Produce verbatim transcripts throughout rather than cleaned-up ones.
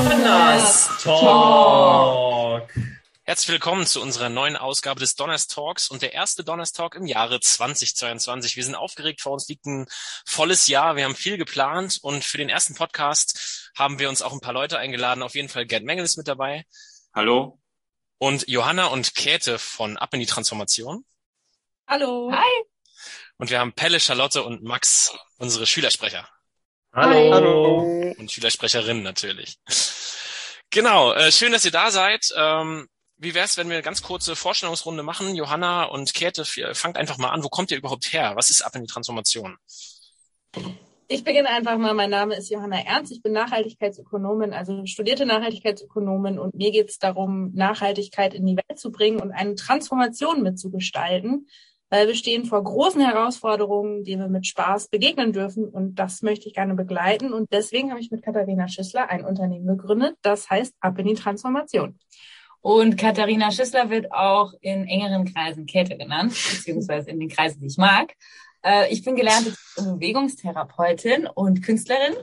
Donners Talk. Herzlich willkommen zu unserer neuen Ausgabe des Donners Talks und der erste Donners Talk im Jahre zweitausendzweiundzwanzig. Wir sind aufgeregt, vor uns liegt ein volles Jahr, wir haben viel geplant und für den ersten Podcast haben wir uns auch ein paar Leute eingeladen. Auf jeden Fall Gerd Mengel ist mit dabei. Hallo. Und Johanna und Käthe von Ab in die Transformation. Hallo. Hi. Und wir haben Pelle, Charlotte und Max, unsere Schülersprecher. Hallo. Hallo. Und Schülersprecherinnen natürlich. Genau, äh, schön, dass ihr da seid. Ähm, wie wär's, wenn wir eine ganz kurze Vorstellungsrunde machen? Johanna und Käthe, fangt einfach mal an. Wo kommt ihr überhaupt her? Was ist Ab in die Transformation? Ich beginne einfach mal. Mein Name ist Johanna Ernst. Ich bin Nachhaltigkeitsökonomin, also studierte Nachhaltigkeitsökonomin. Und mir geht es darum, Nachhaltigkeit in die Welt zu bringen und eine Transformation mitzugestalten. Weil wir stehen vor großen Herausforderungen, denen wir mit Spaß begegnen dürfen. Und das möchte ich gerne begleiten. Und deswegen habe ich mit Katharina Schissler ein Unternehmen gegründet. Das heißt Ab in die Transformation. Und Katharina Schissler wird auch in engeren Kreisen Käthe genannt, beziehungsweise in den Kreisen, die ich mag. Äh, ich bin gelernte Bewegungstherapeutin und Künstlerin.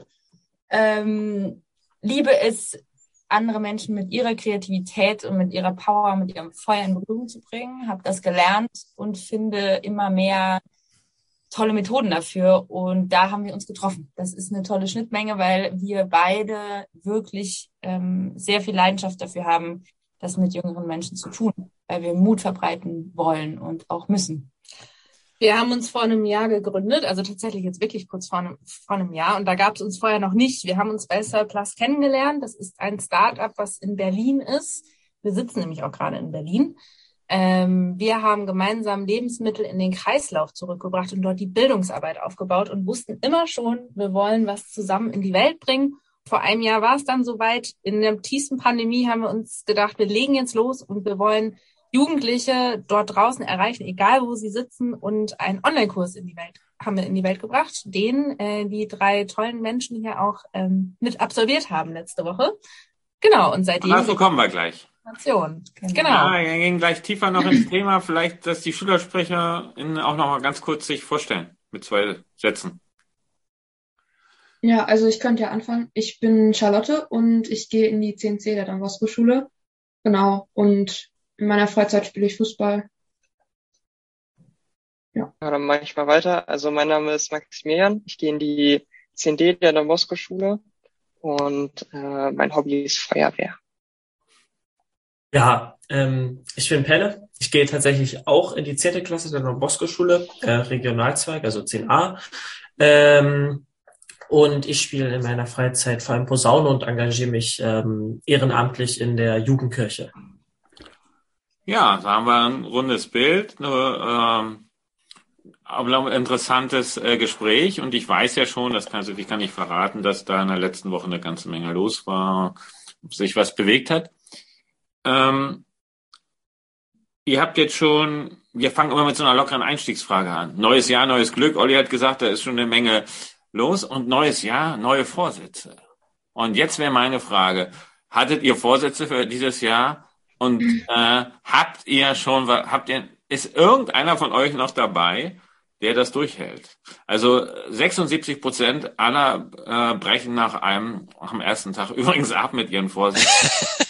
Ähm, liebe es, andere Menschen mit ihrer Kreativität und mit ihrer Power, mit ihrem Feuer in Berührung zu bringen. Habe das gelernt und finde immer mehr tolle Methoden dafür. Und da haben wir uns getroffen. Das ist eine tolle Schnittmenge, weil wir beide wirklich ähm, sehr viel Leidenschaft dafür haben, das mit jüngeren Menschen zu tun, weil wir Mut verbreiten wollen und auch müssen. Wir haben uns vor einem Jahr gegründet, also tatsächlich jetzt wirklich kurz vor einem, vor einem Jahr. Und da gab es uns vorher noch nicht. Wir haben uns bei Surplus kennengelernt. Das ist ein Start-up, was in Berlin ist. Wir sitzen nämlich auch gerade in Berlin. Ähm, wir haben gemeinsam Lebensmittel in den Kreislauf zurückgebracht und dort die Bildungsarbeit aufgebaut und wussten immer schon, wir wollen was zusammen in die Welt bringen. Vor einem Jahr war es dann soweit. In der tiefsten Pandemie haben wir uns gedacht, wir legen jetzt los und wir wollen Jugendliche dort draußen erreichen, egal wo sie sitzen, und einen Online-Kurs in die Welt haben wir in die Welt gebracht, den äh, die drei tollen Menschen hier auch ähm, mit absolviert haben letzte Woche. Genau, und seitdem... Dazu kommen wir gleich. Genau. Ja, wir gehen gleich tiefer noch ins Thema. Vielleicht, dass die SchülersprecherInnen auch noch mal ganz kurz sich vorstellen mit zwei Sätzen. Ja, also ich könnte ja anfangen. Ich bin Charlotte und ich gehe in die C N C der Don Bosco Schule. Genau, und in meiner Freizeit spiele ich Fußball. Ja. Ja, dann mache ich mal weiter. Also mein Name ist Maximilian. Ich gehe in die C N D der Don Bosco Schule und äh, mein Hobby ist Feuerwehr. Ja, ähm, ich bin Pelle. Ich gehe tatsächlich auch in die zehnte Klasse der Don Bosco Schule, äh, Regionalzweig, also zehn a. Ähm, und ich spiele in meiner Freizeit vor allem Posaune und engagiere mich ähm, ehrenamtlich in der Jugendkirche. Ja, da haben wir ein rundes Bild, ähm, aber ein interessantes äh, Gespräch. Und ich weiß ja schon, das kann, ich kann nicht verraten, dass da in der letzten Woche eine ganze Menge los war, sich was bewegt hat. Ähm, ihr habt jetzt schon, wir fangen immer mit so einer lockeren Einstiegsfrage an. Neues Jahr, neues Glück. Olli hat gesagt, da ist schon eine Menge los. Und neues Jahr, neue Vorsätze. Und jetzt wäre meine Frage, hattet ihr Vorsätze für dieses Jahr? Und äh, habt ihr schon, habt ihr, ist irgendeiner von euch noch dabei, der das durchhält? Also sechsundsiebzig Prozent aller äh, brechen nach einem, am ersten Tag übrigens ab mit ihren Vorsätzen.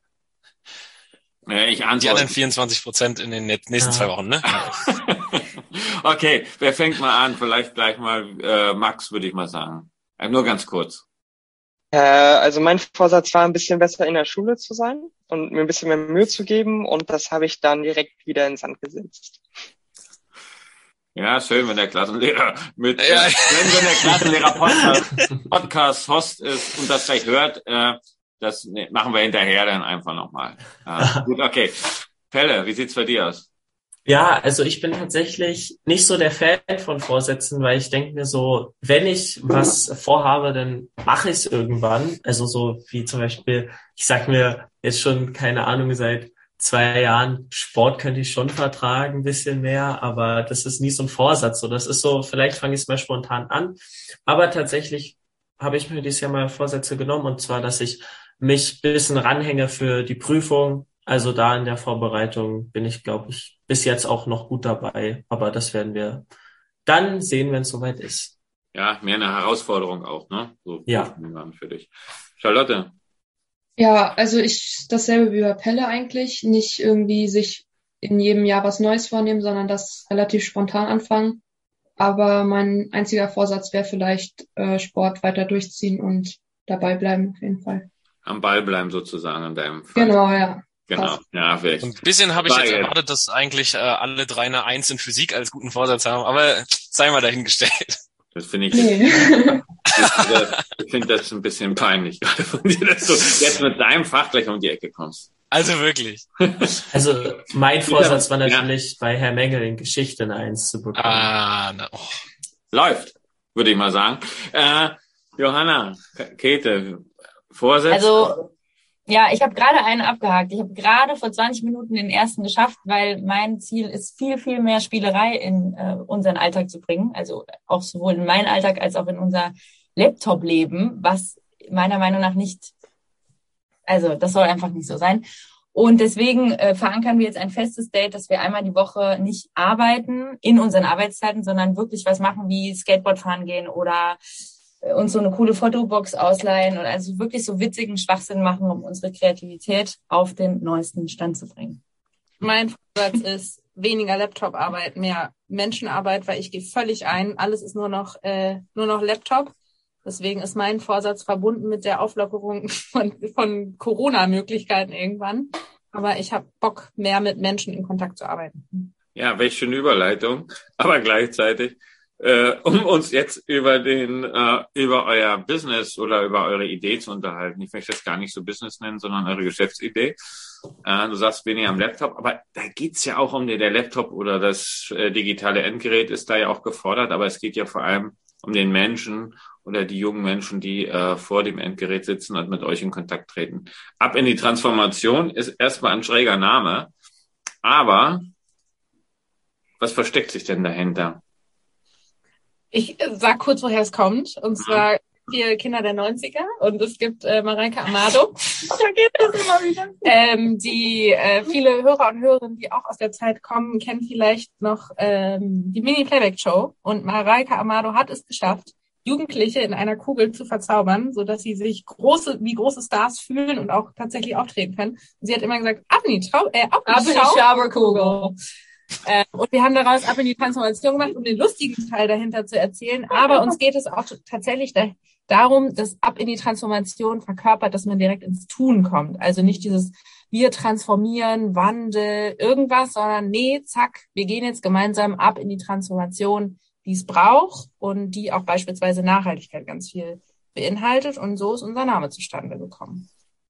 äh, ich antworte. Die anderen vierundzwanzig Prozent in den nächsten ja. zwei Wochen, ne? Okay, wer fängt mal an? Vielleicht gleich mal äh, Max, würde ich mal sagen. Äh, nur ganz kurz. Äh, also mein Vorsatz war, ein bisschen besser in der Schule zu sein und mir ein bisschen mehr Mühe zu geben, und das habe ich dann direkt wieder in den Sand gesetzt. Ja, schön, wenn der Klassenlehrer mit, ja. äh, wenn, wenn der Klassenlehrer Podcast, Podcast Host ist und das gleich hört, äh, das nee, machen wir hinterher dann einfach nochmal. Äh, gut, okay. Pelle, wie sieht's bei dir aus? Ja, also ich bin tatsächlich nicht so der Fan von Vorsätzen, weil ich denke mir so, wenn ich was vorhabe, dann mache ich es irgendwann. Also so wie zum Beispiel, ich sag mir jetzt schon, keine Ahnung, seit zwei Jahren, Sport könnte ich schon vertragen, ein bisschen mehr, aber das ist nie so ein Vorsatz. So, das ist so, vielleicht fange ich es mal spontan an. Aber tatsächlich habe ich mir dieses Jahr mal Vorsätze genommen, und zwar, dass ich mich ein bisschen ranhänge für die Prüfung. Also da in der Vorbereitung bin ich, glaube ich, bis jetzt auch noch gut dabei. Aber das werden wir dann sehen, wenn es soweit ist. Ja, mehr eine Herausforderung auch, ne? So ja. Für dich. Charlotte? Ja, also ich dasselbe wie bei Pelle eigentlich. Nicht irgendwie sich in jedem Jahr was Neues vornehmen, sondern das relativ spontan anfangen. Aber mein einziger Vorsatz wäre vielleicht äh, Sport weiter durchziehen und dabei bleiben auf jeden Fall. Am Ball bleiben sozusagen in deinem Fall. Genau, ja. Genau, Passt. ja, vielleicht. Ein bisschen habe ich jetzt Weil- erwartet, dass eigentlich äh, alle drei eine Eins in Physik als guten Vorsatz haben, aber sei mal dahingestellt. Das finde ich, Nee. ich finde das ein bisschen peinlich gerade von dir, dass du jetzt mit deinem Fach gleich um die Ecke kommst. Also wirklich. Also mein Vorsatz war Ja. natürlich, bei Herr Mengel in Geschichte eine Eins zu bekommen. Ah, na, oh. Läuft, würde ich mal sagen. Äh, Johanna, Käthe, Vorsätze? Also, ja, ich habe gerade einen abgehakt. Ich habe gerade vor zwanzig Minuten den ersten geschafft, weil mein Ziel ist, viel, viel mehr Spielerei in äh, unseren Alltag zu bringen. Also auch sowohl in meinen Alltag als auch in unser Laptop-Leben, was meiner Meinung nach nicht, also das soll einfach nicht so sein. Und deswegen äh, verankern wir jetzt ein festes Date, dass wir einmal die Woche nicht arbeiten in unseren Arbeitszeiten, sondern wirklich was machen wie Skateboard fahren gehen oder äh, uns so eine coole Fotobox ausleihen und also wirklich so witzigen Schwachsinn machen, um unsere Kreativität auf den neuesten Stand zu bringen. Mein Vorsatz ist weniger Laptop-Arbeit, mehr Menschenarbeit, weil ich gehe völlig ein. Alles ist nur noch äh, nur noch Laptop. Deswegen ist mein Vorsatz verbunden mit der Auflockerung von, von Corona-Möglichkeiten irgendwann. Aber ich habe Bock, mehr mit Menschen in Kontakt zu arbeiten. Ja, welche schöne Überleitung. Aber gleichzeitig, äh, um uns jetzt über den, äh, über euer Business oder über eure Idee zu unterhalten. Ich möchte das gar nicht so Business nennen, sondern eure Geschäftsidee. Äh, du sagst weniger am Laptop, aber da geht's ja auch um den, der Laptop oder das äh, digitale Endgerät ist da ja auch gefordert, aber es geht ja vor allem um den Menschen oder die jungen Menschen, die äh, vor dem Endgerät sitzen und mit euch in Kontakt treten. Ab in die Transformation ist erstmal ein schräger Name, aber was versteckt sich denn dahinter? Ich äh, sag kurz, woher es kommt. Und zwar vier Kinder der neunziger und es gibt äh, Mareike Amado. Da geht das immer wieder. Ähm, die äh, viele Hörer und Hörerinnen, die auch aus der Zeit kommen, kennen vielleicht noch ähm, die Mini-Playback-Show. Und Mareike Amado hat es geschafft, Jugendliche in einer Kugel zu verzaubern, so dass sie sich große, wie große Stars fühlen und auch tatsächlich auftreten können. Und sie hat immer gesagt, ab in die Trau, äh, ab in die Schauberkugel. Ähm, und wir haben daraus ab in die Transformation gemacht, um den lustigen Teil dahinter zu erzählen. Aber uns geht es auch tatsächlich da, darum, dass ab in die Transformation verkörpert, dass man direkt ins Tun kommt. Also nicht dieses wir transformieren, Wandel, irgendwas, sondern nee, zack, wir gehen jetzt gemeinsam ab in die Transformation, die es braucht und die auch beispielsweise Nachhaltigkeit ganz viel beinhaltet. Und so ist unser Name zustande gekommen.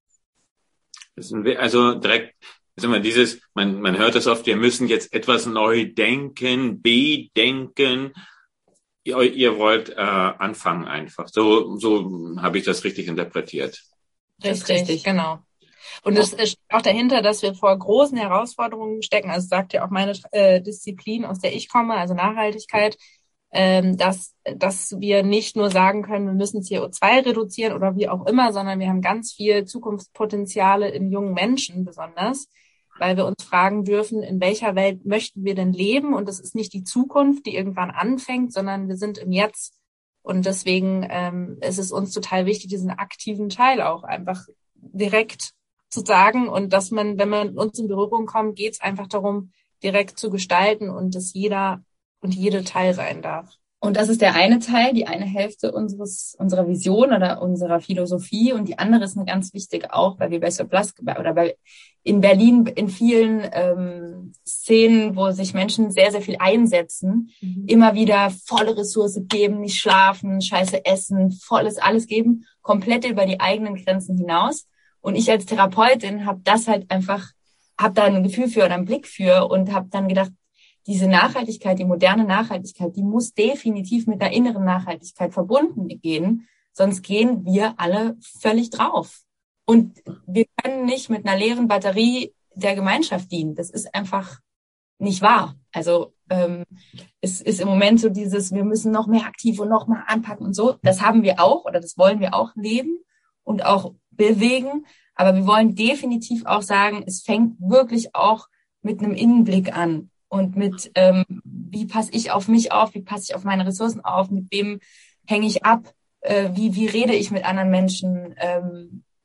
Das ist ein, also direkt, ist immer dieses, man, man hört es oft, wir müssen jetzt etwas neu denken, bedenken. Ihr, ihr wollt äh, anfangen einfach. So, so habe ich das richtig interpretiert. Richtig, richtig, genau. Und es steht auch dahinter, dass wir vor großen Herausforderungen stecken. Also sagt ja auch meine äh, Disziplin, aus der ich komme, also Nachhaltigkeit, ähm, dass, dass wir nicht nur sagen können, wir müssen C O zwei reduzieren oder wie auch immer, sondern wir haben ganz viel Zukunftspotenziale in jungen Menschen besonders, weil wir uns fragen dürfen, in welcher Welt möchten wir denn leben? Und das ist nicht die Zukunft, die irgendwann anfängt, sondern wir sind im Jetzt. Und deswegen ähm, ist es uns total wichtig, diesen aktiven Teil auch einfach direkt zu sagen. Und dass man, wenn man mit uns in Berührung kommt, geht es einfach darum, direkt zu gestalten und dass jeder und jede Teil sein darf. Und das ist der eine Teil, die eine Hälfte unseres unserer Vision oder unserer Philosophie. Und die andere ist eine ganz wichtige auch, weil wir bei Surplus oder bei in Berlin in vielen ähm, Szenen, wo sich Menschen sehr, sehr viel einsetzen, mhm. immer wieder volle Ressource geben, nicht schlafen, scheiße essen, volles alles geben, komplett über die eigenen Grenzen hinaus. Und ich als Therapeutin habe das halt einfach, habe da ein Gefühl für oder einen Blick für und habe dann gedacht, diese Nachhaltigkeit, die moderne Nachhaltigkeit, die muss definitiv mit der inneren Nachhaltigkeit verbunden gehen, sonst gehen wir alle völlig drauf. Und wir können nicht mit einer leeren Batterie der Gemeinschaft dienen. Das ist einfach nicht wahr. Also ähm, es ist im Moment so dieses, wir müssen noch mehr aktiv und noch mal anpacken und so. Das haben wir auch oder das wollen wir auch leben und auch bewegen. Aber wir wollen definitiv auch sagen, es fängt wirklich auch mit einem Innenblick an. Und mit, ähm, wie passe ich auf mich auf, wie passe ich auf meine Ressourcen auf, mit wem hänge ich ab, äh, wie wie rede ich mit anderen Menschen, ähm,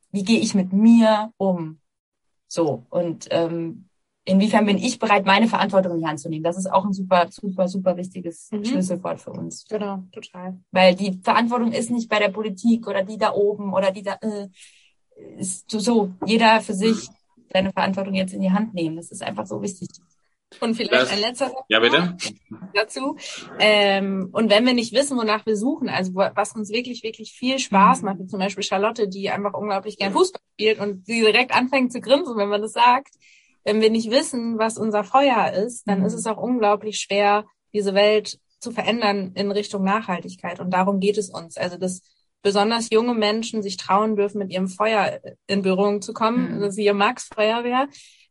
wie gehe ich mit mir um? So, und ähm, inwiefern bin ich bereit, meine Verantwortung in die Hand zu nehmen? Das ist auch ein super, super, super wichtiges Mhm. Schlüsselwort für uns. Genau, total. Weil die Verantwortung ist nicht bei der Politik oder die da oben oder die da, äh, ist so, so, jeder für sich seine Verantwortung jetzt in die Hand nehmen. Das ist einfach so wichtig. Und vielleicht Das- ein letzter Satz Ja, bitte? dazu. Ähm, und wenn wir nicht wissen, wonach wir suchen, also wo- was uns wirklich, wirklich viel Spaß macht, wie zum Beispiel Charlotte, die einfach unglaublich gern Fußball spielt und sie direkt anfängt zu grinsen, wenn man das sagt. Wenn wir nicht wissen, was unser Feuer ist, dann Mhm. ist es auch unglaublich schwer, diese Welt zu verändern in Richtung Nachhaltigkeit. Und darum geht es uns. Also, dass besonders junge Menschen sich trauen dürfen, mit ihrem Feuer in Berührung zu kommen. Mhm. Das ist hier Max Feuerwehr.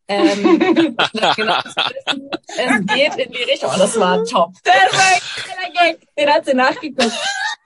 Ähm, das genau zu wissen, es geht in die Richtung. Oh, das war top. Das war ein geiler Gag. Den hat sie nachgeguckt.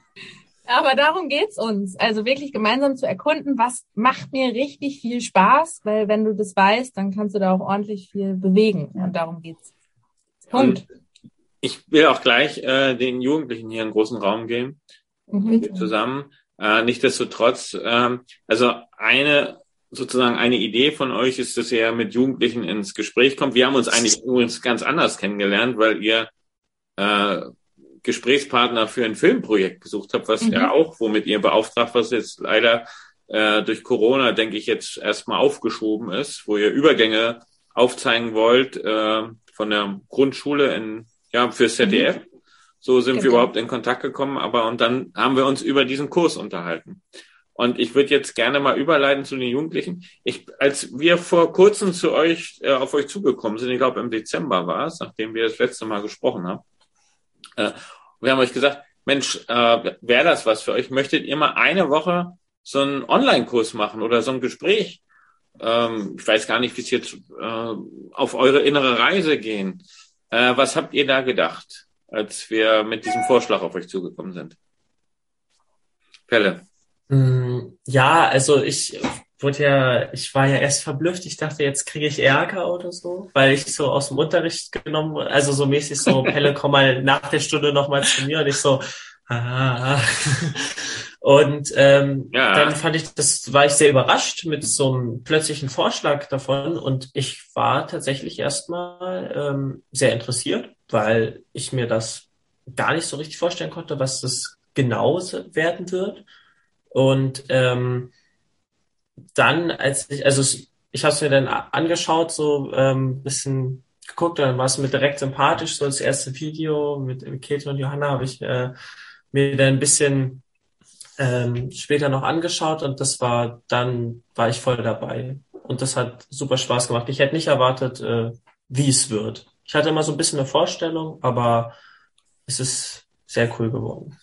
Aber darum geht's uns. Also wirklich gemeinsam zu erkunden, was macht mir richtig viel Spaß, weil wenn du das weißt, dann kannst du da auch ordentlich viel bewegen. Und darum geht's. Punkt. Ich will auch gleich äh, den Jugendlichen hier einen großen Raum geben. Mhm. Wir zusammen. Äh, nichtsdestotrotz, ähm, also eine sozusagen eine Idee von euch ist, dass ihr mit Jugendlichen ins Gespräch kommt. Wir haben uns eigentlich übrigens ganz anders kennengelernt, weil ihr äh, Gesprächspartner für ein Filmprojekt gesucht habt, was Mhm. ja auch, womit ihr beauftragt, was jetzt leider äh, durch Corona, denke ich, jetzt erstmal aufgeschoben ist, wo ihr Übergänge aufzeigen wollt äh, von der Grundschule in ja fürs Z D F. Mhm. So sind Genau. wir überhaupt in Kontakt gekommen, aber und dann haben wir uns über diesen Kurs unterhalten. Und ich würde jetzt gerne mal überleiten zu den Jugendlichen. Ich, als wir vor kurzem zu euch, äh, auf euch zugekommen sind, ich glaube im Dezember war es, nachdem wir das letzte Mal gesprochen haben, äh, wir haben euch gesagt, Mensch, äh, wäre das was für euch? Möchtet ihr mal eine Woche so einen Online-Kurs machen oder so ein Gespräch? Ähm, ich weiß gar nicht, wie es jetzt äh, auf eure innere Reise gehen. Äh, was habt ihr da gedacht, als wir mit diesem Vorschlag auf euch zugekommen sind? Pelle. Ja, also ich wurde ja, ich war ja erst verblüfft. Ich dachte, jetzt kriege ich Ärger oder so, weil ich so aus dem Unterricht genommen wurde. Also so mäßig so, Pelle, komm mal nach der Stunde nochmal zu mir. Und ich so, ah. Und ähm, Ja. dann fand ich, das war ich sehr überrascht mit so einem plötzlichen Vorschlag davon. Und ich war tatsächlich erstmal ähm, sehr interessiert, weil ich mir das gar nicht so richtig vorstellen konnte, was das genau werden wird. Und ähm, dann, als ich, also ich habe es mir dann angeschaut, so ähm, bisschen geguckt, dann war es mir direkt sympathisch, so das erste Video mit Käthe und Johanna habe ich äh, mir dann ein bisschen ähm, später noch angeschaut und das war, dann war ich voll dabei. Und das hat super Spaß gemacht. Ich hätte nicht erwartet, äh, wie es wird. Ich hatte immer so ein bisschen eine Vorstellung, aber es ist sehr cool geworden.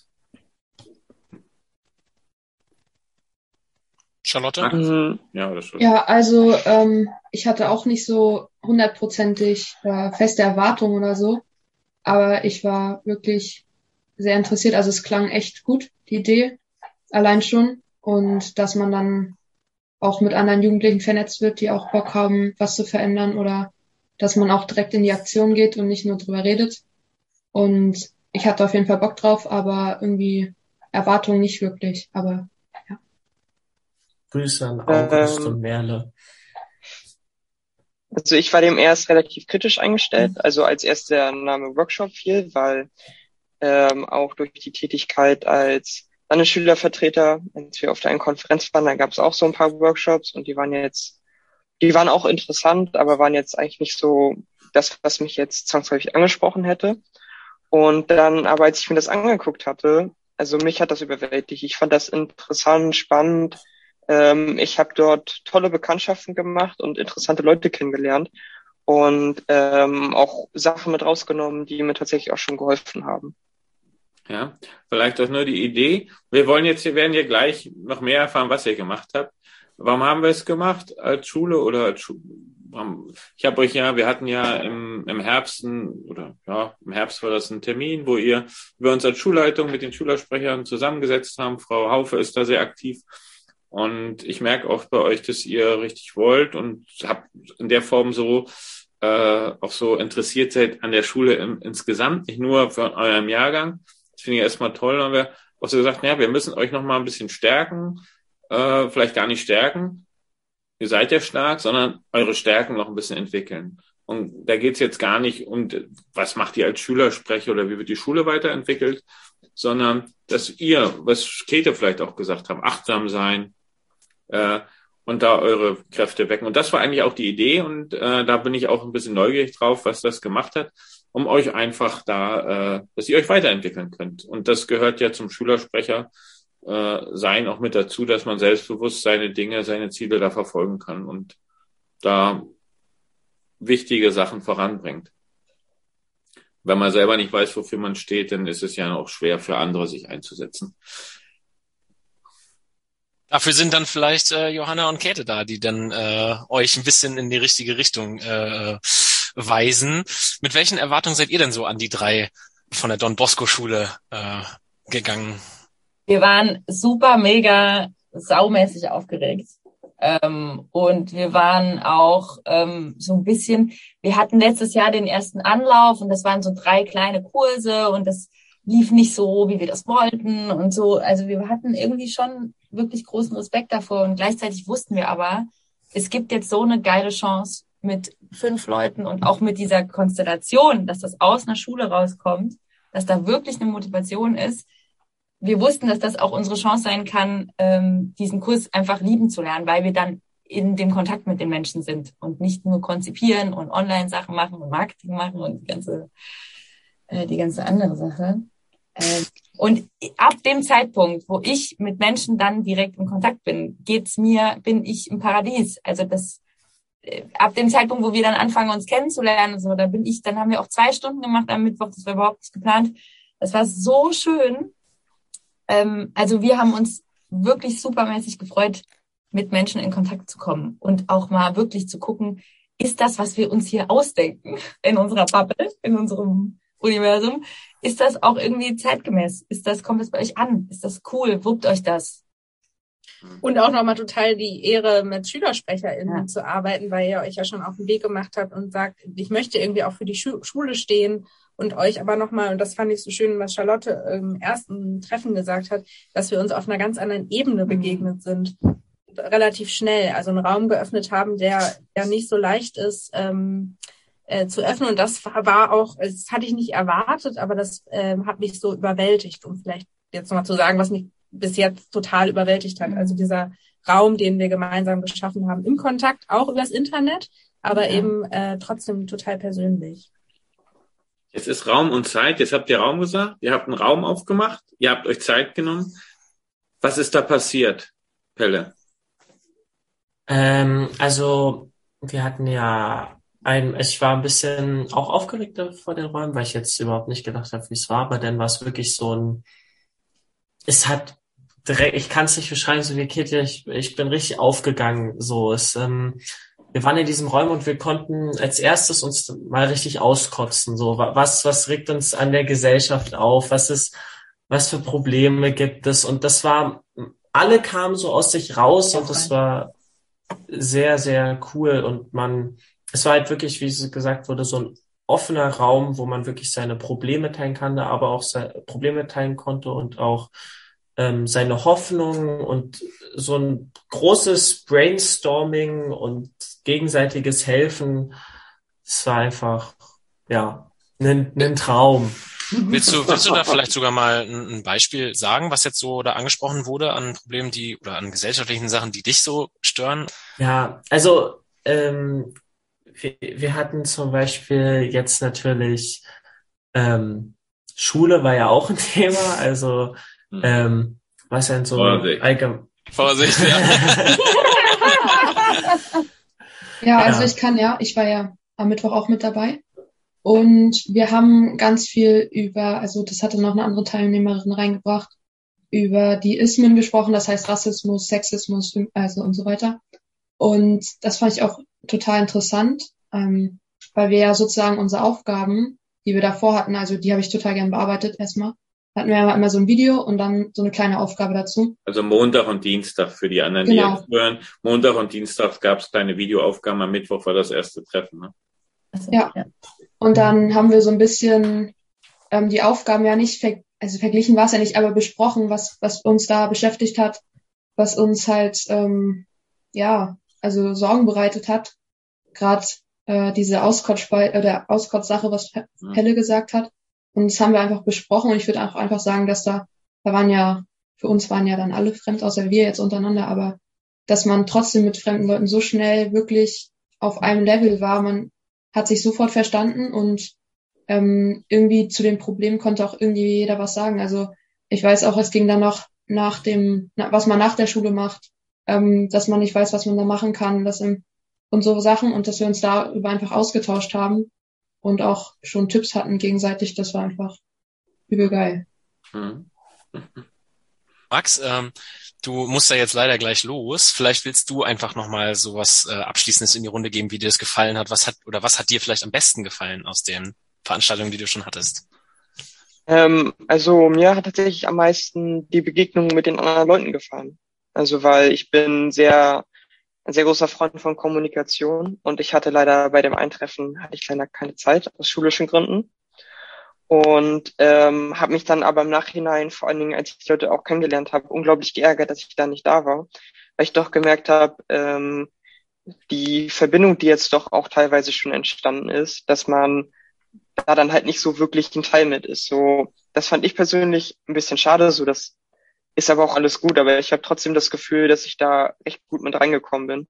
Charlotte? Mhm. Ja, das stimmt. Ja, also ähm, ich hatte auch nicht so hundertprozentig äh, feste Erwartungen oder so, aber ich war wirklich sehr interessiert. Also es klang echt gut, die Idee, allein schon. Und dass man dann auch mit anderen Jugendlichen vernetzt wird, die auch Bock haben, was zu verändern oder dass man auch direkt in die Aktion geht und nicht nur drüber redet. Und ich hatte auf jeden Fall Bock drauf, aber irgendwie Erwartungen nicht wirklich. Aber Grüße an August Ähm, und Merle. Also ich war dem erst relativ kritisch eingestellt, also als erst der Name Workshop fiel, weil ähm, auch durch die Tätigkeit als Landesschülervertreter, als wir auf der einen Konferenz waren, da gab es auch so ein paar Workshops und die waren jetzt, die waren auch interessant, aber waren jetzt eigentlich nicht so das, was mich jetzt zwangsläufig angesprochen hätte. Und dann, aber als ich mir das angeguckt hatte, also mich hat das überwältigt. Ich fand das interessant, spannend. Ähm, ich habe dort tolle Bekanntschaften gemacht und interessante Leute kennengelernt und ähm, auch Sachen mit rausgenommen, die mir tatsächlich auch schon geholfen haben. Ja, vielleicht auch nur die Idee. Wir wollen jetzt, wir werden hier gleich noch mehr erfahren, was ihr gemacht habt. Warum haben wir es gemacht? Als Schule oder als Schule? Ich habe euch ja, wir hatten ja im, im Herbst, ein, oder ja, im Herbst war das ein Termin, wo ihr wir uns als Schulleitung mit den Schülersprechern zusammengesetzt haben. Frau Haufe ist da sehr aktiv. Und ich merke auch bei euch, dass ihr richtig wollt und habt in der Form so äh, auch so interessiert seid an der Schule im, insgesamt, nicht nur für eurem Jahrgang. Das finde ich erstmal toll. Dann haben wir auch so gesagt, ja, wir müssen euch noch mal ein bisschen stärken. äh, vielleicht gar nicht stärken. Ihr seid ja stark, sondern eure Stärken noch ein bisschen entwickeln. Und da geht's jetzt gar nicht um, was macht ihr als Schülersprecher oder wie wird die Schule weiterentwickelt, sondern dass ihr, was Käthe vielleicht auch gesagt hat, achtsam sein äh, und da eure Kräfte wecken. Und das war eigentlich auch die Idee und äh, da bin ich auch ein bisschen neugierig drauf, was das gemacht hat, um euch einfach da, äh, dass ihr euch weiterentwickeln könnt. Und das gehört ja zum Schülersprecher äh, sein auch mit dazu, dass man selbstbewusst seine Dinge, seine Ziele da verfolgen kann und da wichtige Sachen voranbringt. Wenn man selber nicht weiß, wofür man steht, dann ist es ja auch schwer für andere, sich einzusetzen. Dafür sind dann vielleicht äh, Johanna und Käthe da, die dann äh, euch ein bisschen in die richtige Richtung äh, weisen. Mit welchen Erwartungen seid ihr denn so an die drei von der Don Bosco Schule äh, gegangen? Wir waren super, mega saumäßig aufgeregt. Ähm, und wir waren auch ähm, so ein bisschen, wir hatten letztes Jahr den ersten Anlauf und das waren so drei kleine Kurse und das lief nicht so, wie wir das wollten und so. Also wir hatten irgendwie schon wirklich großen Respekt davor und gleichzeitig wussten wir aber, es gibt jetzt so eine geile Chance mit fünf Leuten und auch mit dieser Konstellation, dass das aus einer Schule rauskommt, dass da wirklich eine Motivation ist. Wir wussten, dass das auch unsere Chance sein kann, ähm, diesen Kurs einfach lieben zu lernen, weil wir dann in dem Kontakt mit den Menschen sind und nicht nur konzipieren und Online-Sachen machen und Marketing machen und die ganze, äh, die ganze andere Sache. Äh, und ab dem Zeitpunkt, wo ich mit Menschen dann direkt in Kontakt bin, geht's mir, bin ich im Paradies. Also das, äh, ab dem Zeitpunkt, wo wir dann anfangen, uns kennenzulernen und so, da bin ich, dann haben wir auch zwei Stunden gemacht am Mittwoch, das war überhaupt nicht geplant. Das war so schön. Also wir haben uns wirklich supermäßig gefreut, mit Menschen in Kontakt zu kommen und auch mal wirklich zu gucken, ist das, was wir uns hier ausdenken in unserer Bubble, in unserem Universum, ist das auch irgendwie zeitgemäß? Ist das, kommt das bei euch an? Ist das cool? Wuppt euch das? Und auch nochmal total die Ehre, mit SchülersprecherInnen Ja. zu arbeiten, weil ihr euch ja schon auf den Weg gemacht habt und sagt, ich möchte irgendwie auch für die Schu- Schule stehen und euch aber nochmal, und das fand ich so schön, was Charlotte im ersten Treffen gesagt hat, dass wir uns auf einer ganz anderen Ebene begegnet sind. Relativ schnell, also einen Raum geöffnet haben, der ja nicht so leicht ist ähm, äh, zu öffnen. Und das war auch, das hatte ich nicht erwartet, aber das ähm, hat mich so überwältigt, um vielleicht jetzt nochmal zu sagen, was mich bis jetzt total überwältigt hat. Also dieser Raum, den wir gemeinsam geschaffen haben, im Kontakt, auch übers Internet, aber ja. eben äh, trotzdem total persönlich. Jetzt ist Raum und Zeit. Jetzt habt ihr Raum gesagt. Ihr habt einen Raum aufgemacht. Ihr habt euch Zeit genommen. Was ist da passiert, Pelle? Ähm, also wir hatten ja ein, ich war ein bisschen auch aufgeregt vor den Räumen, weil ich jetzt überhaupt nicht gedacht habe, wie es war, aber dann war es wirklich so ein, es hat direkt, ich kann es nicht beschreiben, so wie Käthe, ich, ich bin richtig aufgegangen, so, es, ähm, wir waren in diesem Raum und wir konnten als erstes uns mal richtig auskotzen, so, was, was regt uns an der Gesellschaft auf, was ist, was für Probleme gibt es, und das war, alle kamen so aus sich raus und das war sehr, sehr cool, und man, es war halt wirklich, wie es gesagt wurde, so ein offener Raum, wo man wirklich seine Probleme teilen kann, aber auch seine Probleme teilen konnte und auch ähm, seine Hoffnung und so ein großes Brainstorming und gegenseitiges Helfen. Es war einfach, ja, ein, ein Traum. Willst du, willst du da vielleicht sogar mal ein, ein Beispiel sagen, was jetzt so da angesprochen wurde an Problemen, die oder an gesellschaftlichen Sachen, die dich so stören? Ja, also ähm, wir, wir hatten zum Beispiel jetzt natürlich ähm, Schule war ja auch ein Thema, also ähm, was denn so allgemein. Vorsicht, ja. Ja, also ja. ich kann ja, ich war ja am Mittwoch auch mit dabei. Und wir haben ganz viel über, also das hatte noch eine andere Teilnehmerin reingebracht, über die Ismen gesprochen, das heißt Rassismus, Sexismus, also und so weiter. Und das fand ich auch total interessant, ähm, weil wir ja sozusagen unsere Aufgaben, die wir davor hatten, also die habe ich total gern bearbeitet erstmal. Hatten wir ja immer so ein Video und dann so eine kleine Aufgabe dazu. Also Montag und Dienstag für die anderen, genau. die jetzt hören. Montag und Dienstag gab es kleine Videoaufgaben, am Mittwoch war das erste Treffen, ne? Ja. Und dann haben wir so ein bisschen ähm, die Aufgaben ja nicht, ver- also verglichen war es ja nicht, aber besprochen, was was uns da beschäftigt hat, was uns halt, ähm, ja, also Sorgen bereitet hat. Gerade äh, diese Auskotzspei- oder Auskotzsache, was Pe- Pelle gesagt hat. Und das haben wir einfach besprochen. Und ich würde auch einfach sagen, dass da, da waren ja, für uns waren ja dann alle fremd, außer wir jetzt untereinander, aber dass man trotzdem mit fremden Leuten so schnell wirklich auf einem Level war. Man hat sich sofort verstanden und ähm, irgendwie zu dem Problem konnte auch irgendwie jeder was sagen. Also ich weiß auch, es ging dann noch nach dem, na, was man nach der Schule macht, ähm, dass man nicht weiß, was man da machen kann, das im, und so Sachen und dass wir uns darüber einfach ausgetauscht haben und auch schon Tipps hatten gegenseitig. Das war einfach übel geil. Mhm. Max, ähm, du musst ja jetzt leider gleich los. Vielleicht willst du einfach nochmal so was äh, Abschließendes in die Runde geben, wie dir das gefallen hat. Was hat oder was hat dir vielleicht am besten gefallen aus den Veranstaltungen, die du schon hattest? Ähm, also mir hat tatsächlich am meisten die Begegnung mit den anderen Leuten gefallen. Also weil ich bin sehr ein sehr großer Freund von Kommunikation und ich hatte leider bei dem Eintreffen hatte ich leider keine Zeit aus schulischen Gründen. Und ähm, habe mich dann aber im Nachhinein, vor allen Dingen, als ich die Leute auch kennengelernt habe, unglaublich geärgert, dass ich da nicht da war, weil ich doch gemerkt habe, ähm, die Verbindung, die jetzt doch auch teilweise schon entstanden ist, dass man da dann halt nicht so wirklich ein Teil mit ist. So, das fand ich persönlich ein bisschen schade. So, das ist aber auch alles gut, aber ich habe trotzdem das Gefühl, dass ich da echt gut mit reingekommen bin.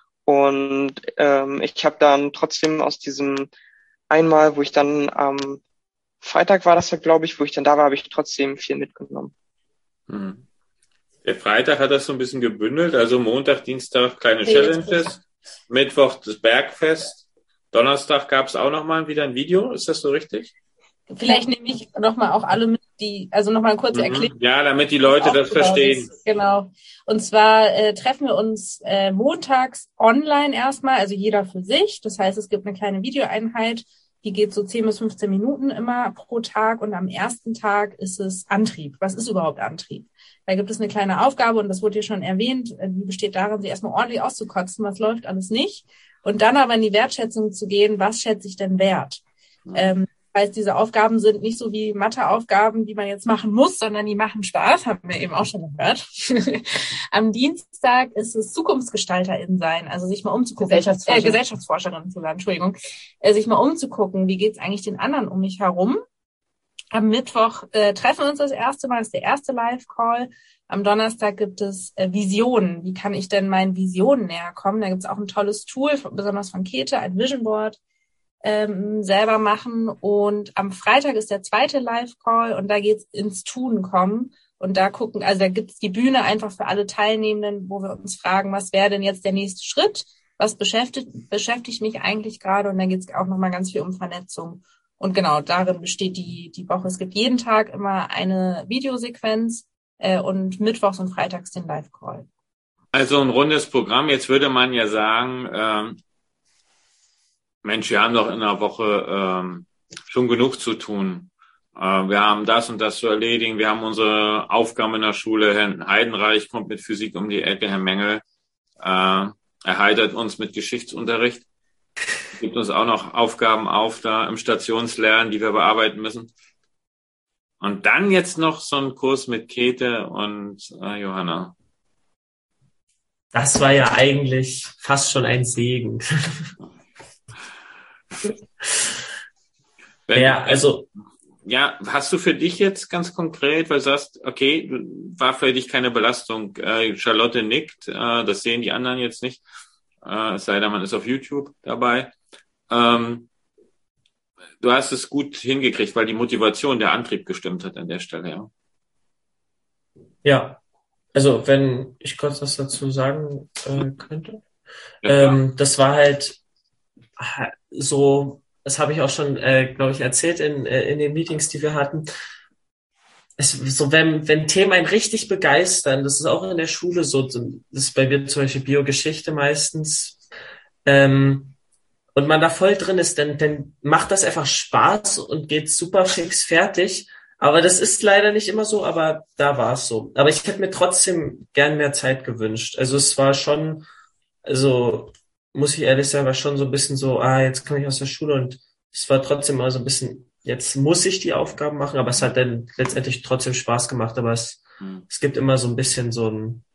Und ähm, ich habe dann trotzdem aus diesem einmal, wo ich dann am ähm, Freitag war das ja, glaube ich, wo ich dann da war, habe ich trotzdem viel mitgenommen. Hm. Der Freitag hat das so ein bisschen gebündelt, also Montag, Dienstag kleine Challenges, Mittwoch das Bergfest, Donnerstag gab es auch nochmal wieder ein Video, ist das so richtig? Vielleicht nehme ich nochmal auch alle mit, die, also nochmal eine kurze Mhm. Erklärung. Ja, damit die Leute das verstehen. Ist. Genau. Und zwar äh, treffen wir uns äh, montags online erstmal, also jeder für sich. Das heißt, es gibt eine kleine Videoeinheit, die geht so zehn bis fünfzehn Minuten immer pro Tag. Und am ersten Tag ist es Antrieb. Was ist überhaupt Antrieb? Da gibt es eine kleine Aufgabe und das wurde hier schon erwähnt. Die besteht darin, sich erstmal ordentlich auszukotzen, was läuft alles nicht. Und dann aber in die Wertschätzung zu gehen, was schätze ich denn wert? Mhm. Ähm, heißt, diese Aufgaben sind nicht so wie Matheaufgaben, die man jetzt machen muss, sondern die machen Spaß, haben wir eben auch schon gehört. Am Dienstag ist es ZukunftsgestalterInnen sein, also sich mal umzugucken. Gesellschaftsforscher. Äh, Gesellschaftsforscherin zu sein, Entschuldigung. Äh, sich mal umzugucken, wie geht's eigentlich den anderen um mich herum. Am Mittwoch äh, treffen wir uns das erste Mal, das ist der erste Live-Call. Am Donnerstag gibt es äh, Visionen. Wie kann ich denn meinen Visionen näher kommen? Da gibt's auch ein tolles Tool, besonders von Käthe, ein Vision Board. Ähm, selber machen und am Freitag ist der zweite Live-Call und da geht's ins Tun kommen und da gucken, also da gibt's die Bühne einfach für alle Teilnehmenden, wo wir uns fragen, was wäre denn jetzt der nächste Schritt, was beschäftigt beschäftigt mich eigentlich gerade und da geht's auch nochmal ganz viel um Vernetzung und genau, darin besteht die die Woche. Es gibt jeden Tag immer eine Videosequenz äh, und mittwochs und freitags den Live-Call. Also ein rundes Programm, jetzt würde man ja sagen, ähm Mensch, wir haben doch in einer Woche ähm, schon genug zu tun. Äh, wir haben das und das zu erledigen. Wir haben unsere Aufgaben in der Schule. Herr Heidenreich kommt mit Physik um die Ecke. Herr Mengel äh, erheitert uns mit Geschichtsunterricht. Gibt uns auch noch Aufgaben auf da im Stationslernen, die wir bearbeiten müssen. Und dann jetzt noch so ein Kurs mit Käthe und äh, Johanna. Das war ja eigentlich fast schon ein Segen. Wenn, ja, also ja, hast du für dich jetzt ganz konkret, weil du sagst, okay, war für dich keine Belastung. Äh, Charlotte nickt, äh, das sehen die anderen jetzt nicht, äh, es sei denn, man ist auf YouTube dabei. Ähm, du hast es gut hingekriegt, weil die Motivation, der Antrieb gestimmt hat an der Stelle, ja. Ja, also wenn ich kurz was dazu sagen äh, könnte. Ja, ähm, das war halt so, das habe ich auch schon, äh, glaube ich, erzählt in, äh, in den Meetings, die wir hatten. Es, so, wenn, wenn Themen einen richtig begeistern, das ist auch in der Schule so, das ist bei mir zum Beispiel Biogeschichte meistens, ähm, und man da voll drin ist, dann, dann macht das einfach Spaß und geht super fix fertig. Aber das ist leider nicht immer so, aber da war es so. Aber ich hätte mir trotzdem gern mehr Zeit gewünscht. Also es war schon, also muss ich ehrlich sagen, war schon so ein bisschen so, ah, jetzt komme ich aus der Schule und es war trotzdem mal so ein bisschen, jetzt muss ich die Aufgaben machen, aber es hat dann letztendlich trotzdem Spaß gemacht, aber es, mhm. es gibt immer so ein bisschen so ein,